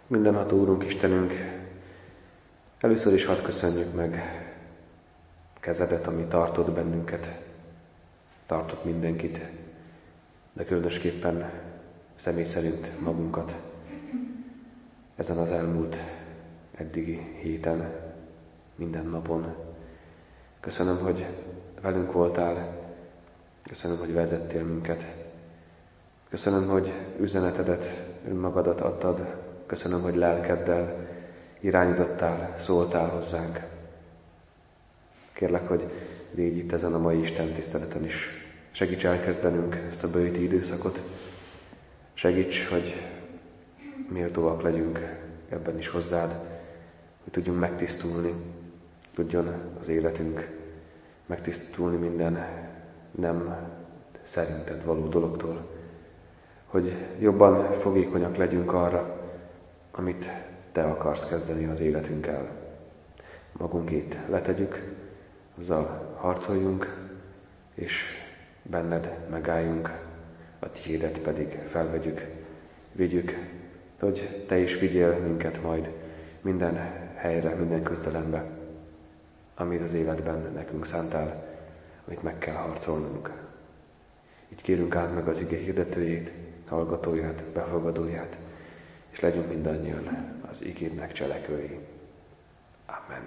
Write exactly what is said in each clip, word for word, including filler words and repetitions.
Mindenható Úrunk, Istenünk, először is hadd köszönjük meg kezedet, ami tartott bennünket, tartott mindenkit, de különösképpen személy szerint magunkat ezen az elmúlt eddigi héten, minden napon. Köszönöm, hogy velünk voltál, köszönöm, hogy vezettél minket, köszönöm, hogy üzenetedet, önmagadat adtad, köszönöm, hogy lelkeddel irányítottál, szóltál hozzánk. Kérlek, hogy légy itt ezen a mai Isten tiszteleten is. Segíts elkezdenünk ezt a bőti időszakot. Segíts, hogy méltóak legyünk ebben is hozzád, hogy tudjunk megtisztulni, tudjon az életünk megtisztulni minden nem szerinted való dologtól. Hogy jobban fogékonyak legyünk arra, amit te akarsz kezdeni az életünkkel. Magunkét letegyük, azzal harcoljunk, és benned megálljunk, a tiédet pedig felvegyük, vigyük, hogy te is vigyél minket majd minden helyre, minden küzdelembe, amit az életben nekünk szántál, amit meg kell harcolnunk. Így kérünk át meg az ige hirdetőjét, hallgatóját, befogadóját, és legyünk mindannyian az igédnek cselekvői. Amen.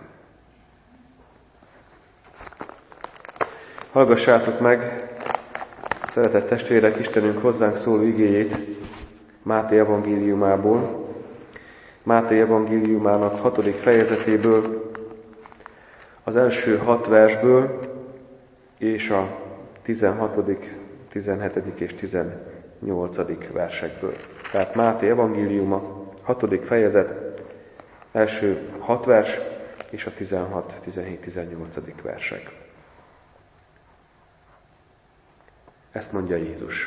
Hallgassátok meg, szeretett testvérek, Istenünk hozzánk szóló igéjét Máté evangéliumából, Máté evangéliumának hatodik fejezetéből, az első hat versből, és a tizenhatodik, tizenhetedik és tizennyolcadik versekből. Tehát Máté evangéliuma, hatodik fejezet, első hat vers, és a tizenhat, tizenhét, tizennyolcadik versek. Ezt mondja Jézus.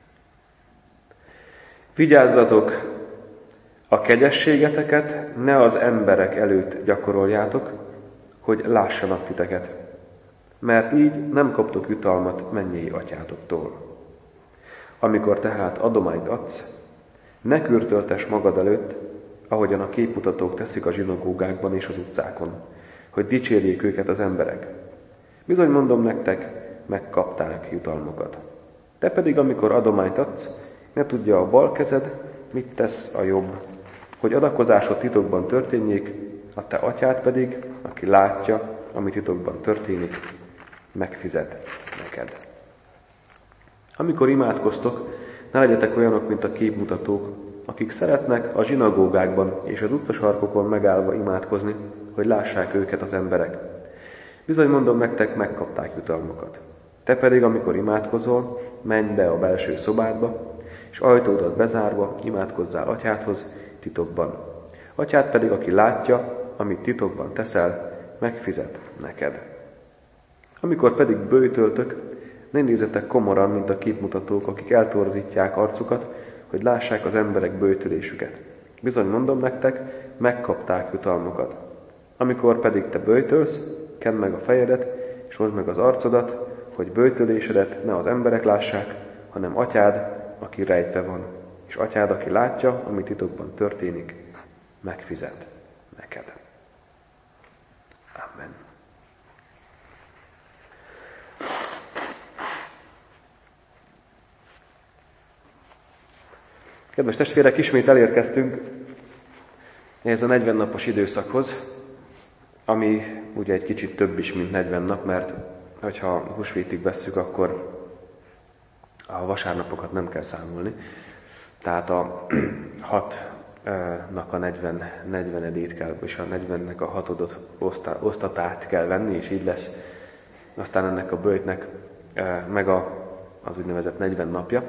Vigyázzatok, a kegyességeteket ne az emberek előtt gyakoroljátok, hogy lássanak titeket, mert így nem kaptok jutalmat mennyei atyátoktól. Amikor tehát adományt adsz, ne kürtöltess magad előtt, ahogyan a képmutatók teszik a zsinagógákban és az utcákon, hogy dicsérjék őket az emberek. Bizony mondom nektek, megkapták jutalmukat. Te pedig, amikor adományt adsz, ne tudja a bal kezed, mit tesz a jobb, hogy adakozásod titokban történjék, a te atyád pedig, aki látja, ami titokban történik, megfizet neked. Amikor imádkoztok, ne legyetek olyanok, mint a képmutatók, akik szeretnek a zsinagógákban és az utcasarkokon megállva imádkozni, hogy lássák őket az emberek. Bizony mondom nektek, megkapták jutalmukat. Te pedig, amikor imádkozol, menj be a belső szobádba, és ajtódat bezárva imádkozzál atyádhoz titokban. Atyád pedig, aki látja, amit titokban teszel, megfizet neked. Amikor pedig böjtöltök, ne nézzetek komoran, mint a képmutatók, akik eltorzítják arcukat, hogy lássák az emberek böjtölésüket. Bizony mondom nektek, megkapták jutalmukat. Amikor pedig te böjtölsz, kend meg a fejedet, és hozd meg az arcodat, hogy böjtölésedet ne az emberek lássák, hanem atyád, aki rejtve van. És atyád, aki látja, ami titokban történik, megfizet neked. Amen. Kedves testvérek, ismét elérkeztünk ehhez a negyven napos időszakhoz, ami ugye egy kicsit több is, mint negyven nap, mert ha húsvétig vesszük, akkor a vasárnapokat nem kell számolni. Tehát a hatnak a negyven, negyvenedét kell, és a negyvennek a hatodot osztatát kell venni, és így lesz aztán ennek a böjtnek meg a, az úgynevezett negyven napja.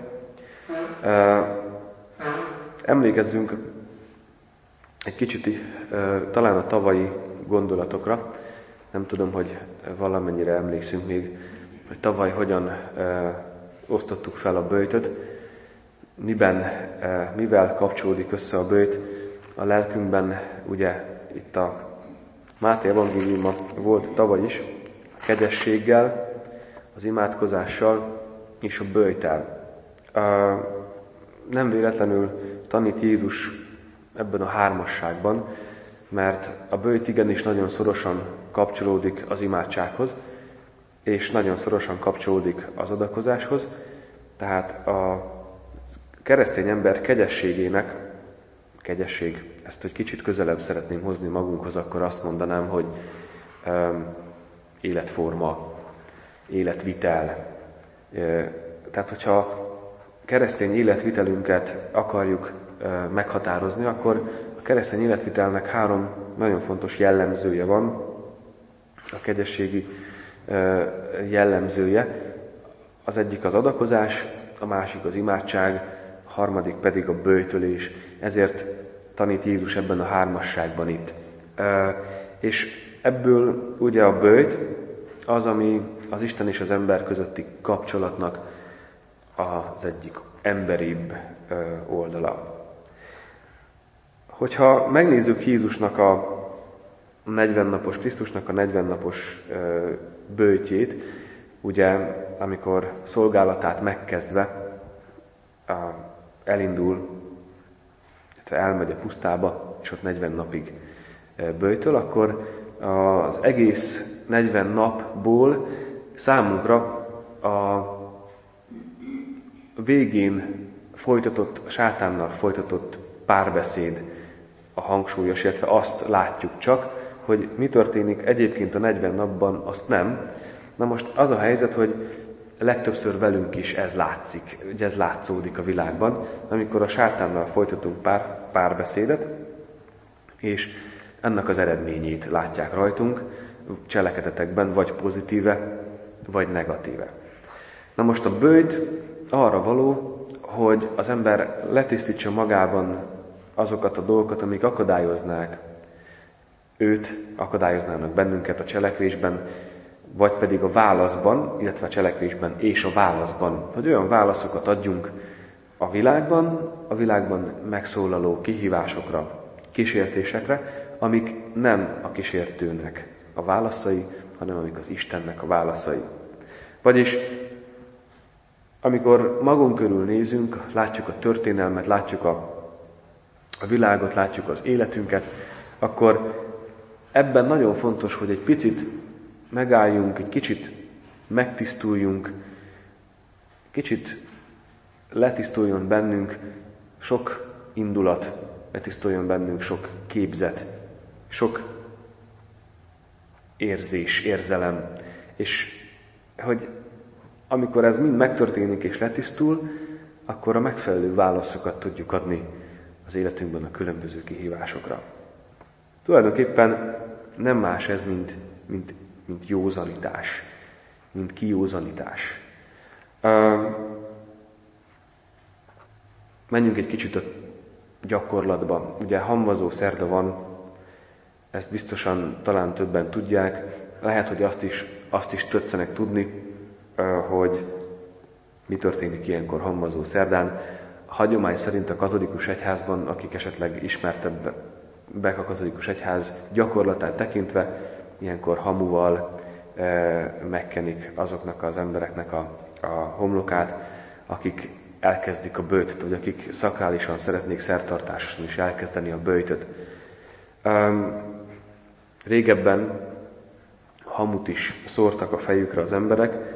Emlékezzünk egy kicsit talán a tavalyi gondolatokra. Nem tudom, hogy valamennyire emlékszünk még, hogy tavaly hogyan osztottuk fel a böjtöt, miben, mivel kapcsolódik össze a böjt. A lelkünkben ugye itt a Máté evangéliuma volt tavaly is, a kegyességgel, az imádkozással és a böjttel. Nem véletlenül tanít Jézus ebben a hármasságban, mert a böjt igenis nagyon szorosan kapcsolódik az imádsághoz, és nagyon szorosan kapcsolódik az adakozáshoz, tehát a keresztény ember kegyességének, kegyesség, ezt egy kicsit közelebb szeretném hozni magunkhoz, akkor azt mondanám, hogy um, életforma, életvitel. Tehát, hogyha keresztény életvitelünket akarjuk meghatározni, akkor a keresztény életvitelnek három nagyon fontos jellemzője van, a kegyességi jellemzője. Az egyik az adakozás, a másik az imádság, a harmadik pedig a böjtölés. Ezért tanít Jézus ebben a hármasságban itt. És ebből ugye a böjt az, ami az Isten és az ember közötti kapcsolatnak az egyik emberibb oldala. Hogyha megnézzük Jézusnak a negyvennapos, Krisztusnak a negyvennapos böjtjét, ugye, amikor szolgálatát megkezdve elindul, elmegy a pusztába, és ott negyven napig böjtöl, akkor az egész negyven napból számunkra a végén folytatott, a sátánnal folytatott párbeszéd a hangsúlyos, illetve azt látjuk csak, hogy mi történik egyébként a negyven napban, azt nem. Na most az a helyzet, hogy legtöbbször velünk is ez látszik, ugye ez látszódik a világban, amikor a sátánnal folytatunk pár, párbeszédet, és ennek az eredményét látják rajtunk, cselekedetekben, vagy pozitíve, vagy negatíve. Na most a böjt arra való, hogy az ember letisztítsa magában azokat a dolgokat, amik akadályoznák őt, akadályoznának bennünket a cselekvésben, vagy pedig a válaszban, illetve a cselekvésben és a válaszban, hogy olyan válaszokat adjunk a világban, a világban megszólaló kihívásokra, kísértésekre, amik nem a kísértőnek a válaszai, hanem amik az Istennek a válaszai. Vagyis, amikor magunk körül nézünk, látjuk a történelmet, látjuk a, a világot, látjuk az életünket, akkor ebben nagyon fontos, hogy egy picit megálljunk, egy kicsit megtisztuljunk, kicsit letisztuljon bennünk sok indulat, letisztuljon bennünk sok képzet, sok érzés, érzelem, és hogy amikor ez mind megtörténik és letisztul, akkor a megfelelő válaszokat tudjuk adni az életünkben a különböző kihívásokra. Tulajdonképpen nem más ez, mint, mint, mint józanítás, mint kijózanítás. Uh, menjünk egy kicsit a gyakorlatba. Ugye hamvazó szerda van, ezt biztosan talán többen tudják, lehet, hogy azt is, azt is tetszenek tudni, hogy mi történik ilyenkor hamvazó szerdán. A hagyomány szerint a katolikus egyházban, akik esetleg ismertebbek a katolikus egyház gyakorlatát tekintve, ilyenkor hamuval megkenik azoknak az embereknek a, a homlokát, akik elkezdik a böjtöt, vagy akik szakrálisan szeretnék szertartáson is elkezdeni a böjtöt. Régebben hamut is szórtak a fejükre az emberek.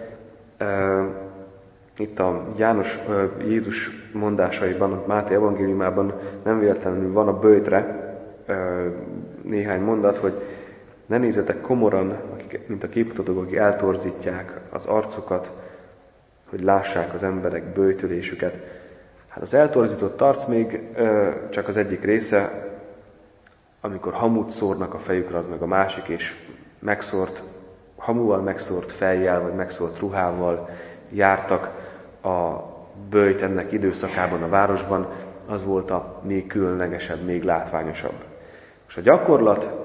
Itt a János, Jézus mondásaiban, a Máté evangéliumában nem véletlenül van a böjtre néhány mondat, hogy ne nézzetek komoran, akik, mint a képmutatók, akik eltorzítják az arcukat, hogy lássák az emberek böjtölésüket. Hát az eltorzított arc még csak az egyik része, amikor hamut szórnak a fejükre, az meg a másik, és megszórt, hamuval megszórt fejjel, vagy megszórt ruhával jártak a böjt ennek időszakában a városban, az volt a még különlegesebb, még látványosabb. És a gyakorlat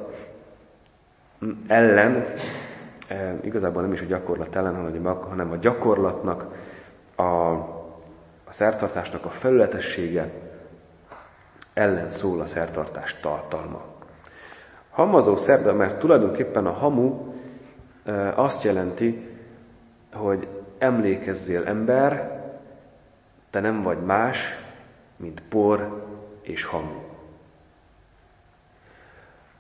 ellen, igazából nem is a gyakorlat ellen, hanem a gyakorlatnak, a, a szertartásnak a felületessége ellen szól a szertartás tartalma. Hamvazó szerda, mert tulajdonképpen a hamu azt jelenti, hogy emlékezzél ember, te nem vagy más, mint por és hamu.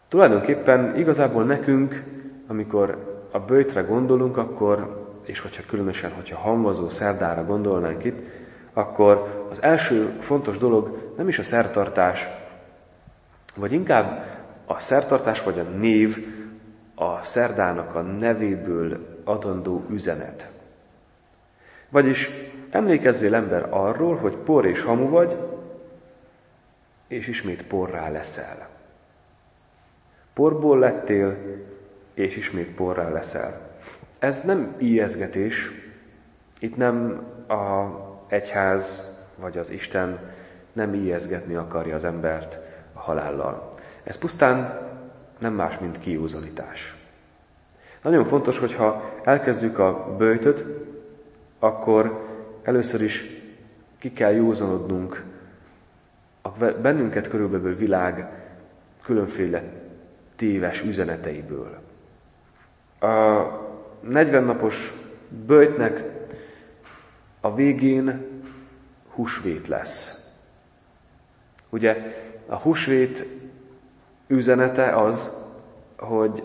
Tulajdonképpen igazából nekünk, amikor a böjtre gondolunk, akkor, és hogyha különösen, hogyha hamvazó szerdára gondolnánk itt, akkor az első fontos dolog nem is a szertartás, vagy inkább a szertartás vagy a név, a szerdának a nevéből adandó üzenet. Vagyis emlékezzél ember arról, hogy por és hamu vagy, és ismét porrá leszel. Porból lettél, és ismét porrá leszel. Ez nem ijeszgetés, itt nem a egyház vagy az Isten nem ijeszgetni akarja az embert a halállal. Ez pusztán nem más, mint kijózanítás. Nagyon fontos, hogyha elkezdjük a böjtöt, akkor először is ki kell józanodnunk a bennünket körülbelül világ különféle téves üzeneteiből. A negyven napos böjtnek a végén húsvét lesz. Ugye a húsvét üzenete az, hogy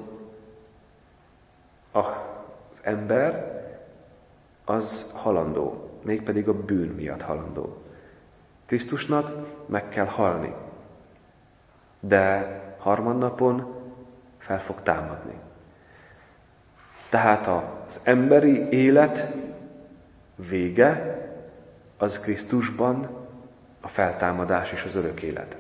az ember az halandó, mégpedig a bűn miatt halandó. Krisztusnak meg kell halni, de harmadnapon fel fog támadni. Tehát az emberi élet vége az Krisztusban a feltámadás és az örök élet.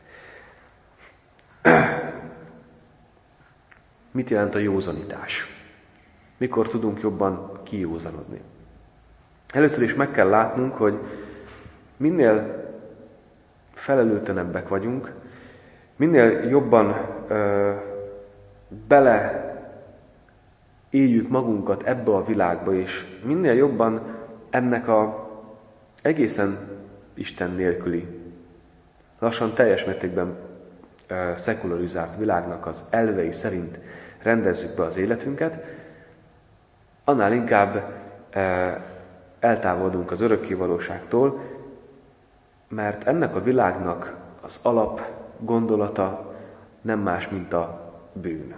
Mit jelent a józanítás? Mikor tudunk jobban kijózanodni? Először is meg kell látnunk, hogy minél felelőtlenebbek vagyunk, minél jobban ö, bele éljük magunkat ebbe a világba, és minél jobban ennek a egészen Isten nélküli, lassan teljes mértékben ö, szekularizált világnak az elvei szerint rendezzük be az életünket, annál inkább ö, eltávolodunk az örökké valóságtól, mert ennek a világnak az alap gondolata nem más, mint a bűn.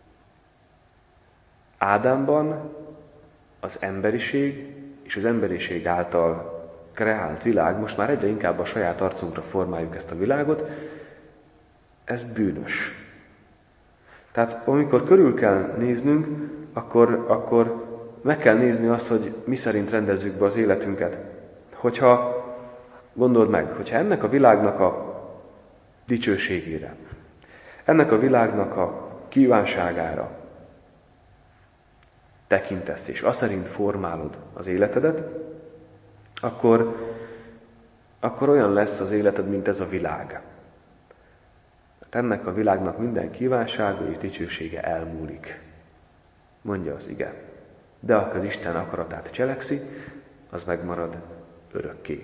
Ádámban az emberiség és az emberiség által kreált világ, most már egyre inkább a saját arcunkra formáljuk ezt a világot, ez bűnös. Tehát amikor körül kell néznünk, akkor, akkor meg kell nézni azt, hogy mi szerint rendezzük be az életünket. Hogyha, gondold meg, hogyha ennek a világnak a dicsőségére, ennek a világnak a kívánságára tekintesz, és azt szerint formálod az életedet, akkor, akkor olyan lesz az életed, mint ez a világ. Ennek a világnak minden kívánsága és dicsősége elmúlik. Mondja az ige. De akkor az Isten akaratát cselekszi, az megmarad örökké.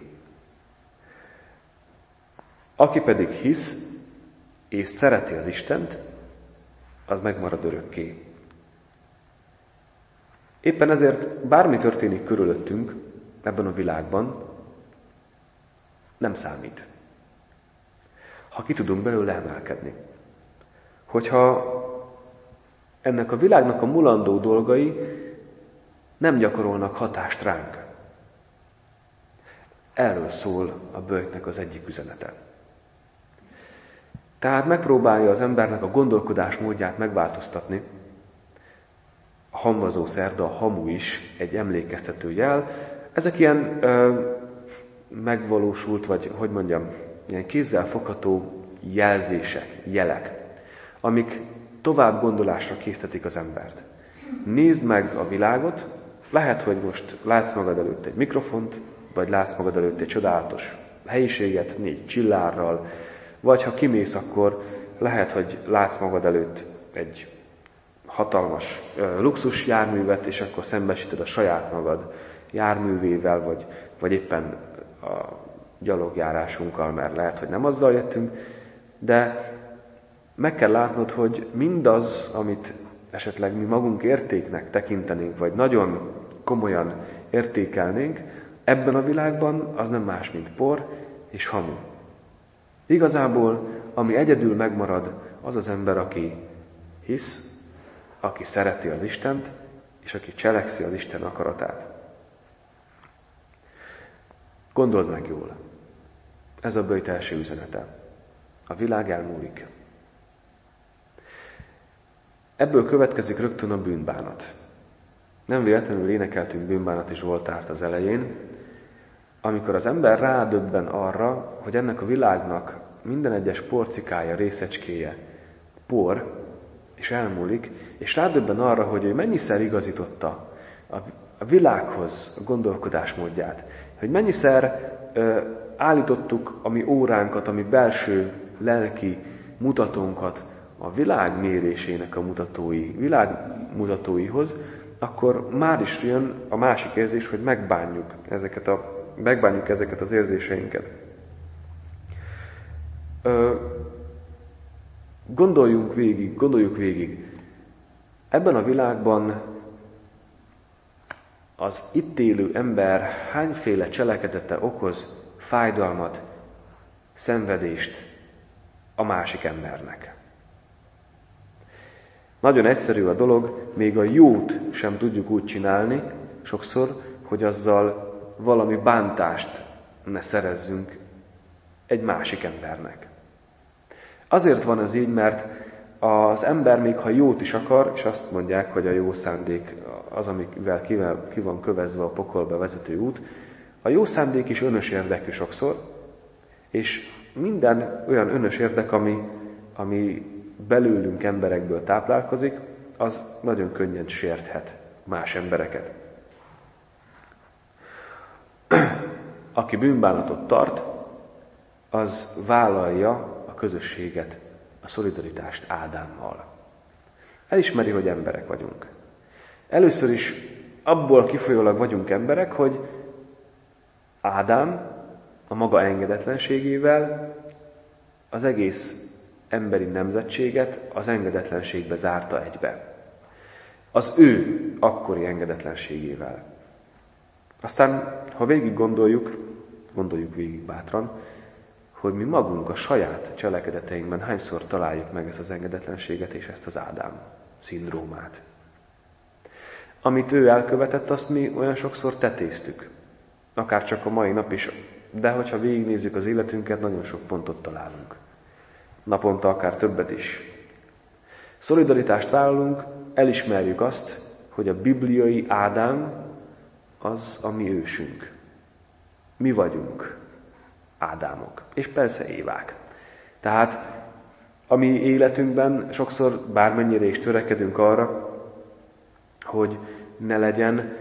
Aki pedig hisz, és szereti az Istent, az megmarad örökké. Éppen ezért bármi történik körülöttünk ebben a világban, nem számít. Ha ki tudunk belőle emelkedni. Hogyha ennek a világnak a mulandó dolgai nem gyakorolnak hatást ránk. Erről szól a böjtnek az egyik üzenete. Tehát megpróbálja az embernek a gondolkodás módját megváltoztatni. A hamvazó szerda, a hamu is egy emlékeztető jel. Ezek ilyen ö, megvalósult, vagy hogy mondjam, ilyen kézzelfogható jelzések, jelek, amik tovább gondolásra késztetik az embert. Nézd meg a világot, lehet, hogy most látsz magad előtt egy mikrofont, vagy látsz magad előtt egy csodálatos helyiséget, négy csillárral, vagy ha kimész, akkor lehet, hogy látsz magad előtt egy hatalmas uh, luxus járművet, és akkor szembesíted a saját magad járművével, vagy, vagy éppen a gyalogjárásunkkal, mert lehet, hogy nem azzal jöttünk, de meg kell látnod, hogy mindaz, amit esetleg mi magunk értéknek tekintenénk, vagy nagyon komolyan értékelnénk, ebben a világban az nem más, mint por és hamu. Igazából, ami egyedül megmarad az az ember, aki hisz, aki szereti az Istent, és aki cselekszi az Isten akaratát. Gondold meg jól, ez a böjt első üzenete. A világ elmúlik. Ebből következik rögtön a bűnbánat. Nem véletlenül énekeltünk bűnbánati Zsoltárt az elején, amikor az ember rádöbben arra, hogy ennek a világnak minden egyes porcikája, részecskéje por, és elmúlik, és rádöbben arra, hogy ő mennyiszer igazította a világhoz a gondolkodásmódját, hogy mennyiszer ö, állítottuk a mi óránkat, a mi belső lelki mutatónkat a világ mérésének a mutatói, világmutatóihoz, akkor már is jön a másik érzés, hogy megbánjuk ezeket, a, megbánjuk ezeket az érzéseinket. Ö, gondoljunk végig, gondoljuk végig. Ebben a világban az itt élő ember hányféle cselekedete okoz fájdalmat, szenvedést a másik embernek. Nagyon egyszerű a dolog, még a jót sem tudjuk úgy csinálni, sokszor, hogy azzal valami bántást ne szerezzünk egy másik embernek. Azért van ez így, mert az ember még ha jót is akar, és azt mondják, hogy a jó szándék az, amivel ki van kövezve a pokolba vezető út, a jó szándék is önös érdekű sokszor, és minden olyan önös érdek, ami, ami belőlünk emberekből táplálkozik, az nagyon könnyen sérthet más embereket. Aki bűnbánatot tart, az vállalja a közösséget, a szolidaritást Ádámmal. Elismeri, hogy emberek vagyunk. Először is abból kifolyólag vagyunk emberek, hogy Ádám a maga engedetlenségével az egész emberi nemzetséget az engedetlenségbe zárta egybe. Az ő akkori engedetlenségével. Aztán, ha végig gondoljuk, gondoljuk végig bátran, hogy mi magunk a saját cselekedeteinkben hányszor találjuk meg ezt az engedetlenséget és ezt az Ádám szindrómát. Amit ő elkövetett, azt mi olyan sokszor tetéztük. Akár csak a mai nap is. De hogyha végignézzük az életünket, nagyon sok pontot találunk. Naponta akár többet is. Szolidaritást vállalunk, elismerjük azt, hogy a bibliai Ádám az a mi ősünk. Mi vagyunk Ádámok. És persze Évák. Tehát a mi életünkben sokszor bármennyire is törekedünk arra, hogy ne legyen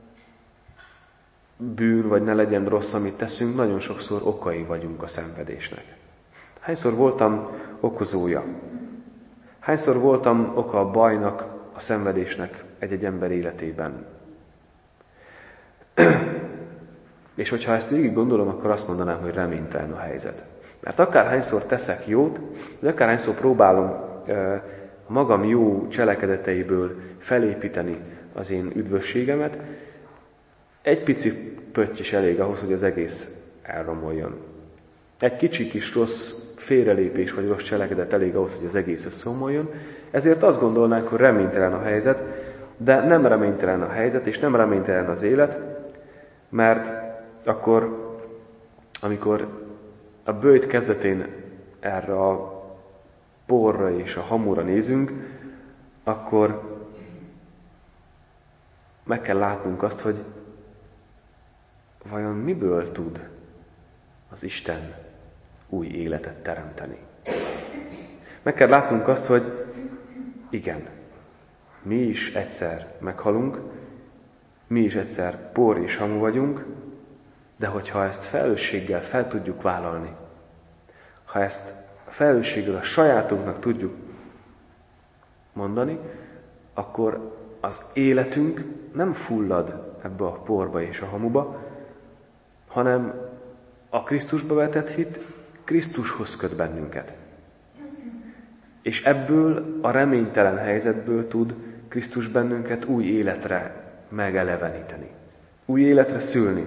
bűn, vagy ne legyen rossz, amit teszünk, nagyon sokszor okai vagyunk a szenvedésnek. Hányszor voltam okozója? Hányszor voltam oka a bajnak, a szenvedésnek egy-egy ember életében? És hogyha ezt végig gondolom, akkor azt mondanám, hogy reménytelen a helyzet. Mert akárhányszor teszek jót, vagy akárhányszor próbálom e, magam jó cselekedeteiből felépíteni az én üdvösségemet, egy pici pötty is elég ahhoz, hogy az egész elromoljon. Egy kicsi kis rossz félrelépés vagy rossz cselekedet elég ahhoz, hogy az egész összeomoljon. Ezért azt gondolnánk, hogy reménytelen a helyzet, de nem reménytelen a helyzet, és nem reménytelen az élet, mert akkor, amikor a böjt kezdetén erre a porra és a hamura nézünk, akkor meg kell látnunk azt, hogy vajon miből tud az Isten új életet teremteni. Meg kell látnunk azt, hogy igen, mi is egyszer meghalunk, mi is egyszer por és hamu vagyunk, de hogyha ezt felelősséggel fel tudjuk vállalni, ha ezt a felelősséggel a sajátunknak tudjuk mondani, akkor az életünk nem fullad ebbe a porba és a hamuba, hanem a Krisztusba vetett hit Krisztushoz köt bennünket. És ebből a reménytelen helyzetből tud Krisztus bennünket új életre megeleveníteni. Új életre szülni.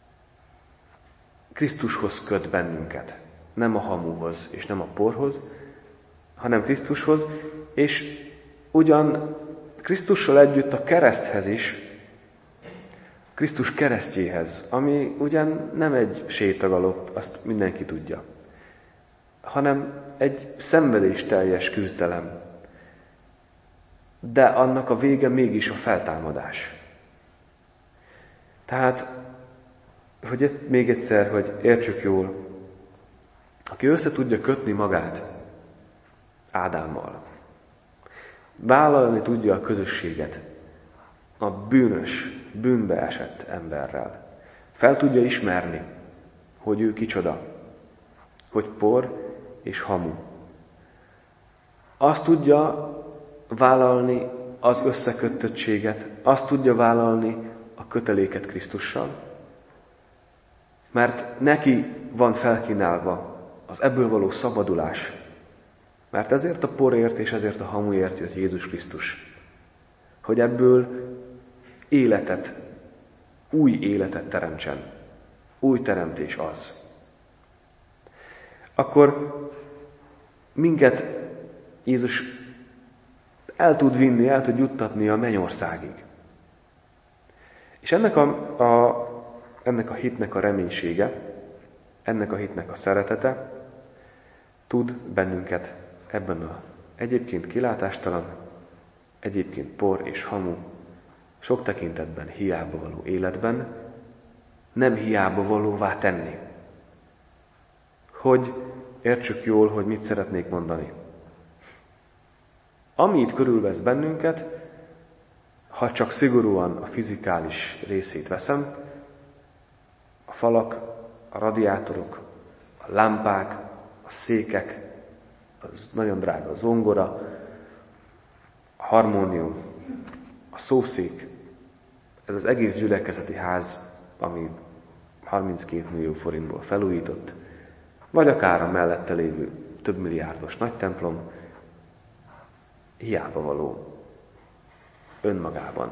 Krisztushoz köt bennünket. Nem a hamuhoz és nem a porhoz, hanem Krisztushoz, és ugyan Krisztussal együtt a kereszthez is, Krisztus keresztjéhez, ami ugyan nem egy sétagalop, azt mindenki tudja, hanem egy szenvedésteljes küzdelem. De annak a vége mégis a feltámadás. Tehát, hogy még egyszer, hogy értsük jól, aki össze tudja kötni magát Ádámmal, vállalni tudja a közösséget a bűnös, bűnbe esett emberrel, fel tudja ismerni, hogy ő kicsoda, hogy por és hamu. Azt tudja vállalni az összekötöttséget, azt tudja vállalni a köteléket Krisztussal, mert neki van felkínálva az ebből való szabadulás. Mert ezért a porért és ezért a hamuért jött Jézus Krisztus. Hogy ebből életet, új életet teremtsen. Új teremtés az. Akkor minket Jézus el tud vinni, el tud juttatni a mennyországig. És ennek a, a, ennek a hitnek a reménysége, ennek a hitnek a szeretete tud bennünket ebben a egyébként kilátástalan, egyébként por és hamu, sok tekintetben hiába való életben nem hiába valóvá tenni. Hogy értsük jól, hogy mit szeretnék mondani. Ami itt körülvesz bennünket, ha csak szigorúan a fizikális részét veszem, a falak, a radiátorok, a lámpák, a székek, az nagyon drága a zongora, a harmónium, a szószék, ez az egész gyülekezeti ház, ami harminckét millió forintból felújított, vagy akár a mellette lévő több milliárdos nagy templom, hiába való önmagában.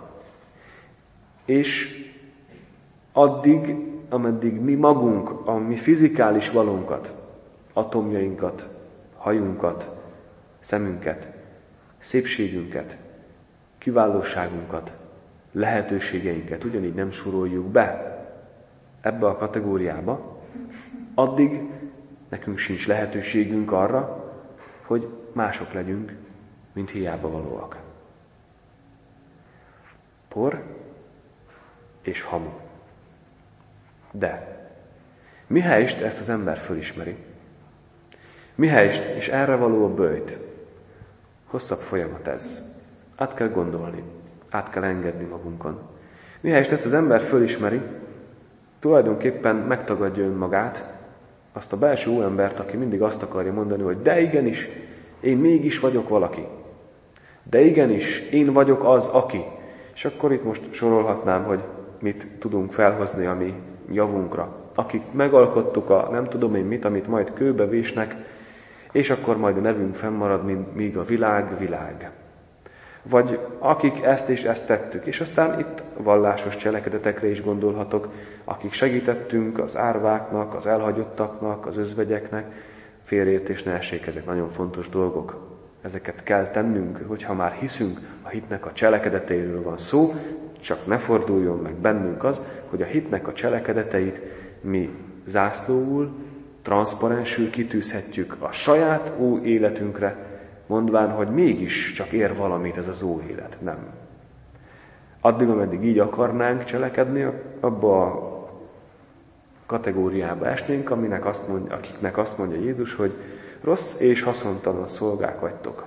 És addig, ameddig mi magunk, a mi fizikális valónkat, atomjainkat, hajunkat, szemünket, szépségünket, kiválóságunkat, lehetőségeinket ugyanígy nem soroljuk be ebbe a kategóriába, addig nekünk sincs lehetőségünk arra, hogy mások legyünk, mint hiába valóak. Por és hamu. De mihelyest ezt az ember fölismeri, mihelyest, és erre való a böjt, hosszabb folyamat ez. Át kell gondolni, át kell engedni magunkon. Mihelyest ezt az ember fölismeri, tulajdonképpen megtagadja önmagát, azt a belső óembert, aki mindig azt akarja mondani, hogy de igenis, én mégis vagyok valaki. De igenis, én vagyok az, aki. És akkor itt most sorolhatnám, hogy mit tudunk felhozni a mi javunkra. Akik megalkottuk a nem tudom én mit, amit majd kőbe vésnek, és akkor majd a nevünk fennmarad, mint míg a világ, világ. Vagy akik ezt és ezt tettük, és aztán itt vallásos cselekedetekre is gondolhatok, akik segítettünk az árváknak, az elhagyottaknak, az özvegyeknek, félreértés ne essék, ezek nagyon fontos dolgok. Ezeket kell tennünk, hogyha már hiszünk, a hitnek a cselekedeteiről van szó, csak ne forduljon meg bennünk az, hogy a hitnek a cselekedeteit mi zászlóul, transzparensül kitűzhetjük a saját ó életünkre, mondván, hogy mégis csak ér valamit ez az ó élet. Nem. Addig, ameddig így akarnánk cselekedni, abba a kategóriába esnénk, aminek azt mondja, akiknek azt mondja Jézus, hogy rossz és haszontalan szolgák vagytok.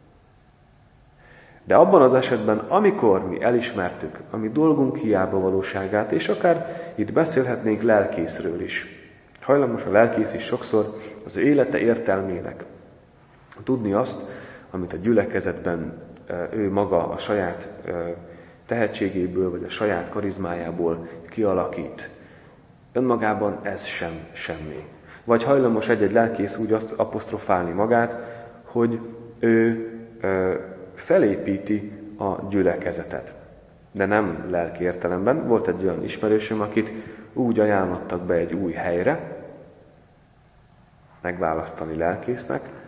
De abban az esetben, amikor mi elismertük a mi dolgunk hiába valóságát, és akár itt beszélhetnénk lelkészről is. Hajlamos a lelkész is sokszor az ő élete értelmének tudni azt, amit a gyülekezetben ő maga a saját tehetségéből, vagy a saját karizmájából kialakít. Önmagában ez sem semmi. Vagy hajlamos egy-egy lelkész úgy azt apostrofálni magát, hogy ő ö, felépíti a gyülekezetet. De nem lelki értelemben. Volt egy olyan ismerősöm, akit úgy ajánlottak be egy új helyre, megválasztani lelkésznek,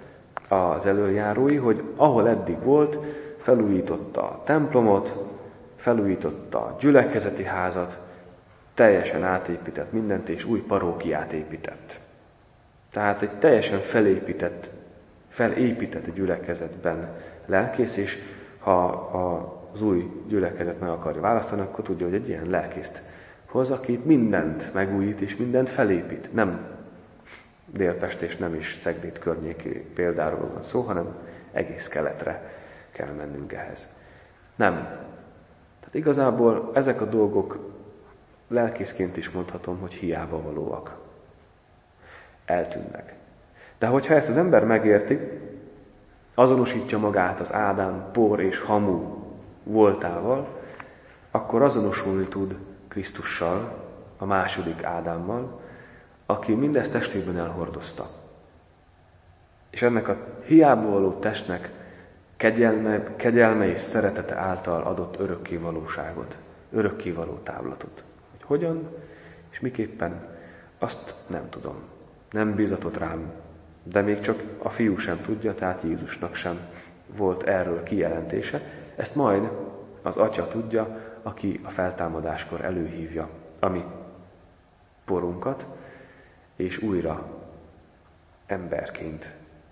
az elöljárói, hogy ahol eddig volt, felújította a templomot, felújította a gyülekezeti házat, teljesen átépített mindent, és új parókiát épített. Tehát egy teljesen felépített, felépített gyülekezetben lelkész, és ha az új gyülekezet meg akarja választani, akkor tudja, hogy egy ilyen lelkészt hoz, aki mindent megújít, és mindent felépít. Nem Délpest és nem is Cegléd környéki példáról van szó, hanem egész keletre kell mennünk ehhez. Nem. Tehát igazából ezek a dolgok lelkészként is mondhatom, hogy hiába valóak. Eltűnnek. De hogyha ezt az ember megérti, azonosítja magát az Ádám, por és hamu voltával, akkor azonosulni tud Krisztussal, a második Ádámmal, aki mindezt testében elhordozta. És ennek a hiába való testnek kegyelme, kegyelme és szeretete által adott örökké valóságot, örökké való távlatot. Hogy hogyan és miképpen, azt nem tudom. Nem bízatott rám, de még csak a fiú sem tudja, tehát Jézusnak sem volt erről kijelentése. Ezt majd az Atya tudja, aki a feltámadáskor előhívja a mi porunkat, és újra emberként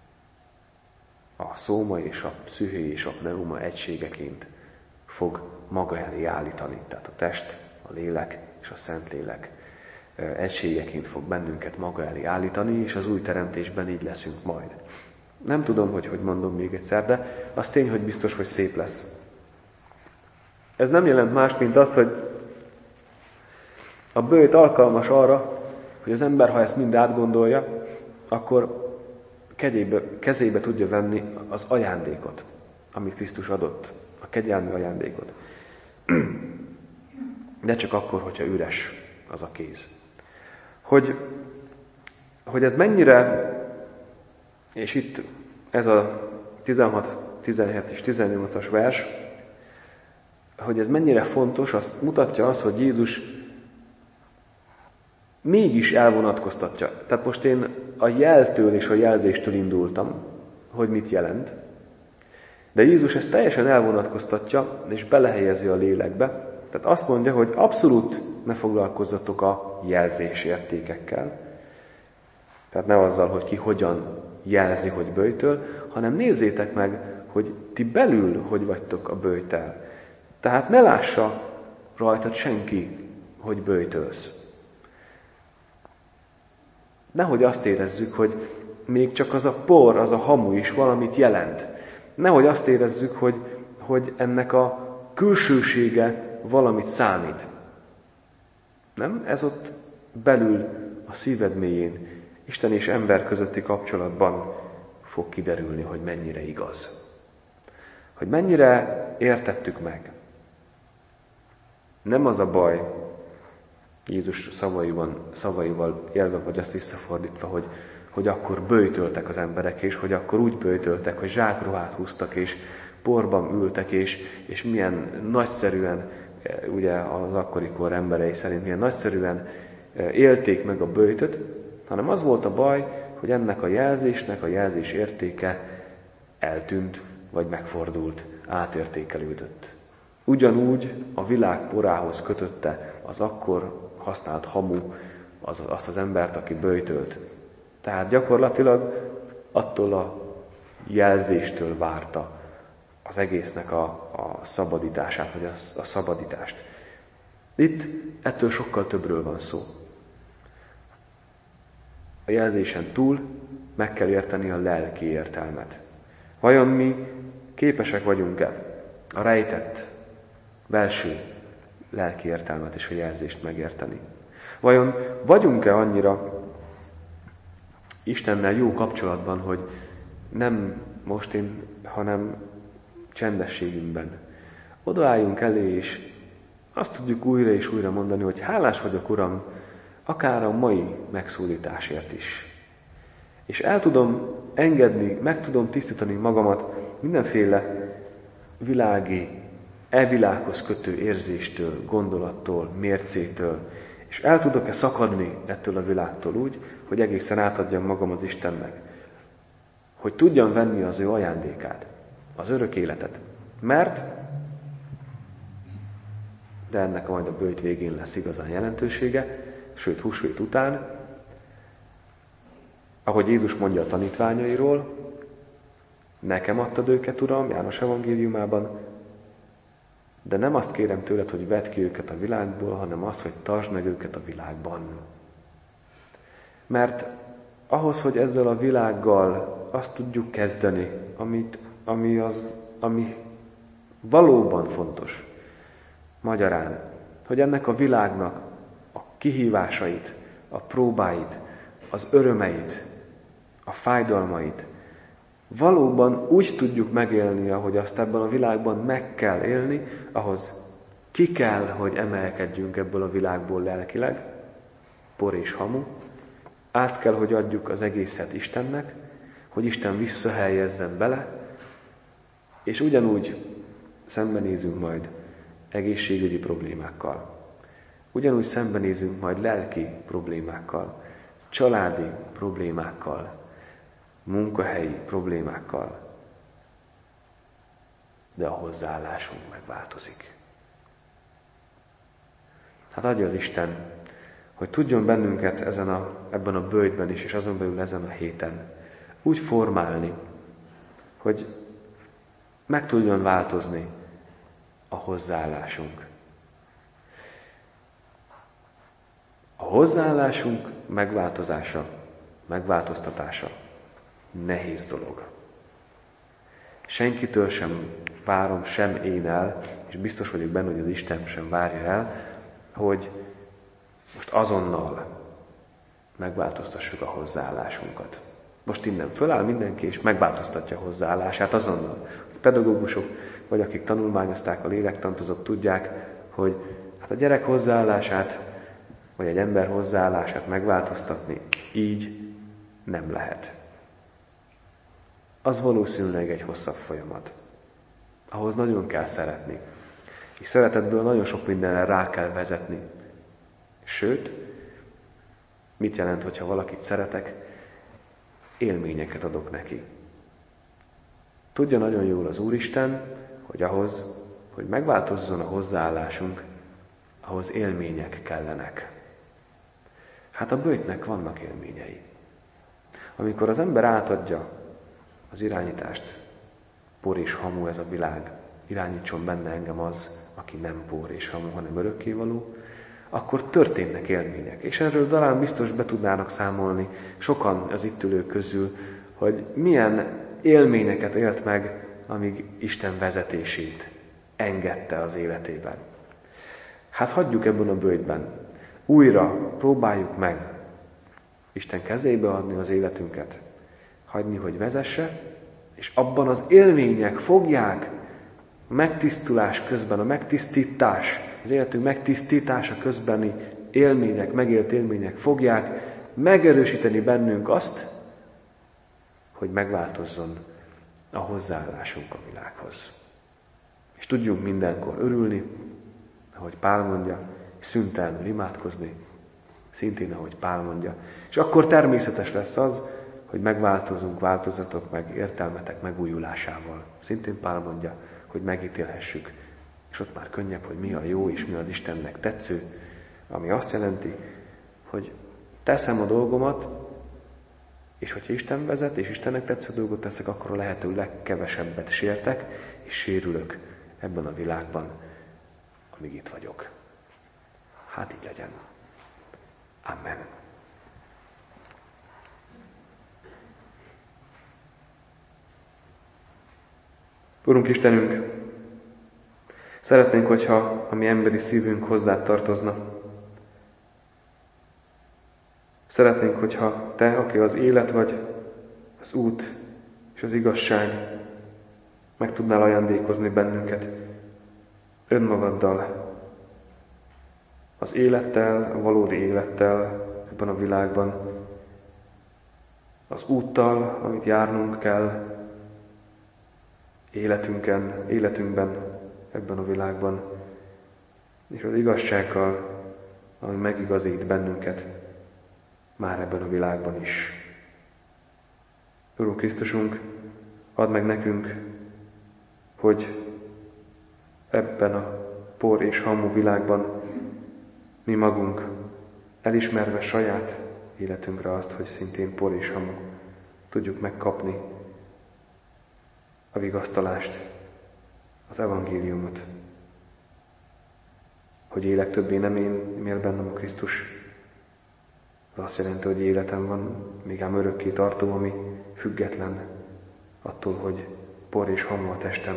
a szóma és a pszüché és a pneuma egységeként fog maga elé állítani. Tehát a test, a lélek és a Szentlélek egységeként fog bennünket maga elé állítani, és az új teremtésben így leszünk majd. Nem tudom, hogy hogy mondom még egyszer, de az tény, hogy biztos, hogy szép lesz. Ez nem jelent más, mint azt, hogy a böjt alkalmas arra, hogy az ember, ha ezt mind átgondolja, akkor kezébe, kezébe tudja venni az ajándékot, amit Krisztus adott, a kegyelmi ajándékot. De csak akkor, hogyha üres az a kéz. Hogy, hogy ez mennyire, és itt ez a tizenhat, tizenhét és tizennyolcas vers, hogy ez mennyire fontos, azt mutatja az, hogy Jézus mégis elvonatkoztatja. Tehát most én a jeltől és a jelzéstől indultam, hogy mit jelent. De Jézus ezt teljesen elvonatkoztatja, és belehelyezi a lélekbe. Tehát azt mondja, hogy abszolút ne foglalkozzatok a jelzésértékekkel. Tehát ne azzal, hogy ki hogyan jelzi, hogy böjtöl, hanem nézzétek meg, hogy ti belül hogy vagytok a böjtel. Tehát ne lássa rajtad senki, hogy böjtölsz. Nehogy azt érezzük, hogy még csak az a por, az a hamu is valamit jelent. Nehogy azt érezzük, hogy, hogy ennek a külsősége valamit számít. Nem? Ez ott belül a szíved mélyén, Isten és ember közötti kapcsolatban fog kiderülni, hogy mennyire igaz. Hogy mennyire értettük meg. Nem az a baj, Jézus szavaiban, szavaival élve, vagy azt visszafordítva, hogy, hogy akkor böjtöltek az emberek, és hogy akkor úgy böjtöltek, hogy zsákruhát húztak, és porban ültek, és, és milyen nagyszerűen, ugye az akkori kor emberei szerint milyen nagyszerűen élték meg a böjtöt, hanem az volt a baj, hogy ennek a jelzésnek a jelzés értéke eltűnt, vagy megfordult, átértékelődött. Ugyanúgy a világ porához kötötte az akkor használt hamu az, azt az embert, aki böjtölt. Tehát gyakorlatilag attól a jelzéstől várta az egésznek a, a szabadítását, vagy a, a szabadítást. Itt ettől sokkal többről van szó. A jelzésen túl meg kell érteni a lelki értelmet. Vajon mi képesek vagyunk-e a rejtett, belső lelki értelmet és a jelzést megérteni? Vajon vagyunk-e annyira Istennel jó kapcsolatban, hogy nem most én, hanem csendességünkben odaálljunk elé, és azt tudjuk újra és újra mondani, hogy hálás vagyok, Uram, akár a mai megszólításért is. És el tudom engedni, meg tudom tisztítani magamat mindenféle világi, elvilághoz kötő érzéstől, gondolattól, mércétől, és el tudok-e szakadni ettől a világtól úgy, hogy egészen átadjam magam az Istennek. hogy tudjam venni az ő ajándékát, az örök életet. Mert, de ennek majd a böjt végén lesz igazán jelentősége, sőt húsvét után, ahogy Jézus mondja a tanítványairól, nekem adtad őket, Uram, János evangéliumában, de nem azt kérem tőled, hogy vedd ki őket a világból, hanem azt, hogy tartsd meg őket a világban. Mert ahhoz, hogy ezzel a világgal azt tudjuk kezdeni, amit, ami, az, ami valóban fontos, magyarán, hogy ennek a világnak a kihívásait, a próbáit, az örömeit, a fájdalmait valóban úgy tudjuk megélni, ahogy azt ebben a világban meg kell élni, ahhoz ki kell, hogy emelkedjünk ebből a világból lelkileg, por és hamu, át kell, hogy adjuk az egészet Istennek, hogy Isten visszahelyezzem bele, és ugyanúgy szembenézünk majd egészségügyi problémákkal. Ugyanúgy szembenézünk majd lelki problémákkal, családi problémákkal, munkahelyi problémákkal. De a hozzáállásunk megváltozik. Hát adja az Isten, hogy tudjon bennünket ezen a, ebben a böjtben is, és azon belül ezen a héten úgy formálni, hogy meg tudjon változni a hozzáállásunk. A hozzáállásunk megváltozása, megváltoztatása nehéz dolog. Senkitől sem várom, sem én el, és biztos vagyok benne, hogy az Isten sem várja el, hogy most azonnal megváltoztassuk a hozzáállásunkat. Most innen föláll mindenki, és megváltoztatja a hozzáállását azonnal. A pedagógusok, vagy akik tanulmányozták a lélektant, azok tudják, hogy hát a gyerek hozzáállását, vagy egy ember hozzáállását megváltoztatni így nem lehet. Az valószínűleg egy hosszabb folyamat. Ahhoz nagyon kell szeretni. És szeretetből nagyon sok mindenre rá kell vezetni. Sőt, mit jelent, hogyha valakit szeretek? Élményeket adok neki. Tudja nagyon jól az Úristen, hogy ahhoz, hogy megváltozzon a hozzáállásunk, ahhoz élmények kellenek. Hát a böjtnek vannak élményei. Amikor az ember átadja az irányítást, por és hamu ez a világ, irányítson benne engem az, aki nem por és hamu, hanem örökkévaló, akkor történnek élmények. És erről talán biztos be tudnának számolni sokan az itt ülők közül, hogy milyen élményeket élt meg, amíg Isten vezetését engedte az életében. Hát hagyjuk ebben a böjtben. Újra próbáljuk meg Isten kezébe adni az életünket. Hagyni, hogy vezesse, és abban az élmények fogják a megtisztulás közben, a megtisztítás, az életünk megtisztítása közbeni élmények, megélt élmények fogják megerősíteni bennünk azt, hogy megváltozzon a hozzáállásunk a világhoz. És tudjunk mindenkor örülni, ahogy Pál mondja, szüntelenül imádkozni, szintén ahogy Pál mondja. És akkor természetes lesz az, hogy megváltozunk, változatok meg, értelmetek megújulásával. Szintén Pál mondja, hogy megítélhessük. És ott már könnyebb, hogy mi a jó és mi az Istennek tetsző, ami azt jelenti, hogy teszem a dolgomat, és hogyha Isten vezet, és Istennek tetsző dolgot teszek, akkor a lehető legkevesebbet sértek, és sérülök ebben a világban, amíg itt vagyok. Hát így legyen. Amen. Urunk Istenünk, szeretnénk, hogyha a mi emberi szívünk hozzád tartozna. Szeretnénk, hogyha Te, aki az élet vagy, az út és az igazság, meg tudnál ajándékozni bennünket önmagaddal, az élettel, a valódi élettel ebben a világban, az úttal, amit járnunk kell, életünken, életünkben, ebben a világban, és az igazsággal, ami megigazít bennünket, már ebben a világban is. Urunk Krisztusunk, add meg nekünk, hogy ebben a por és hamu világban mi magunk, elismerve saját életünkre azt, hogy szintén por és hamu, tudjuk megkapni a vigasztalást, az evangéliumot, hogy élek többé nem én, mér bennem a Krisztus. Az azt jelenti, hogy életem van, még ám örökké tartó, ami független attól, hogy por és hamu a testem.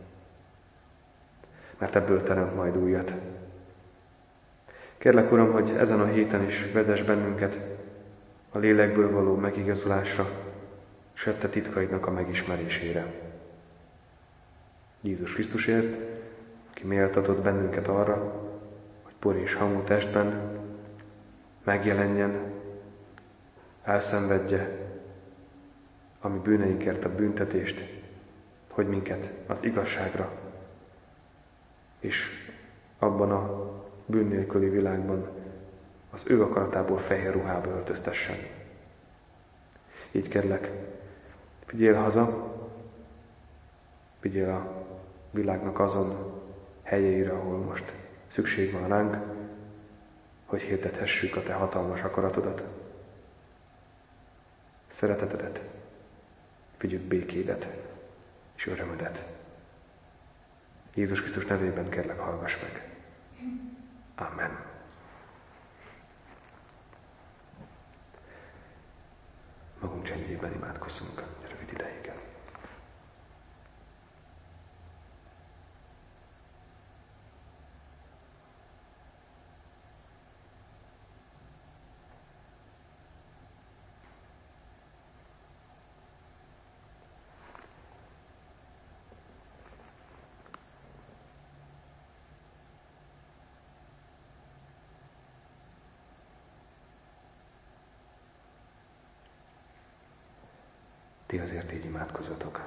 Mert ebből teremt majd újat. Kérlek, Uram, hogy ezen a héten is vezess bennünket a lélekből való megigazulásra, s a te titkaidnak a megismerésére. Jézus Krisztusért, aki méltatott bennünket arra, hogy por és hamu testben megjelenjen, elszenvedje a mi bűneinkért a büntetést, hogy minket az igazságra és abban a bűn nélküli világban az ő akaratából fehér ruhába öltöztessen. Így kérlek, figyél haza, figyél a világnak azon helyeire, ahol most szükség van ránk, hogy hirdethessük a te hatalmas akaratodat, szeretetedet, vigyük békédet és örömödet. Jézus Krisztus nevében kérlek, hallgass meg. Amen. Magunk csendjében imádkozzunk rövid ideig. Ti azért így imádkozzatok.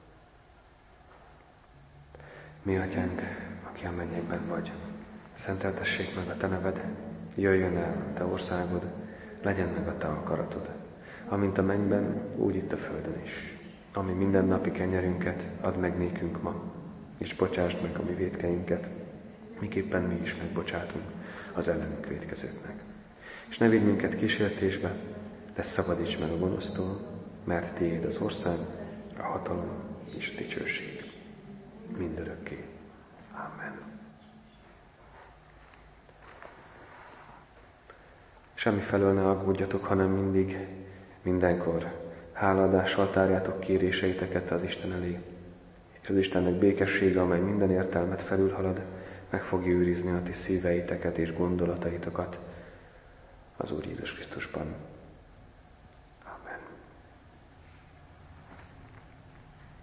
Mi atyánk, aki a mennyekben vagy, szenteltessék meg a te neved, jöjjön el a te országod, legyen meg a te akaratod, amint a mennyben, úgy itt a földön is. Ami mindennapi kenyerünket add meg nékünk ma, és bocsásd meg a mi vétkeinket, miképpen mi is megbocsátunk az ellenünk vétkezőknek. És ne vigy minket kísértésbe, de szabadíts meg a gonosztól, mert tiéd az ország, a hatalom és a dicsőség mindörökké. Amen. Semmi felől ne aggódjatok, hanem mindig, mindenkor hálaadással tárjátok kéréseiteket az Isten elé, és az Istennek békessége, amely minden értelmet felülhalad, meg fogja őrizni a ti szíveiteket és gondolataitokat az Úr Jézus Krisztusban.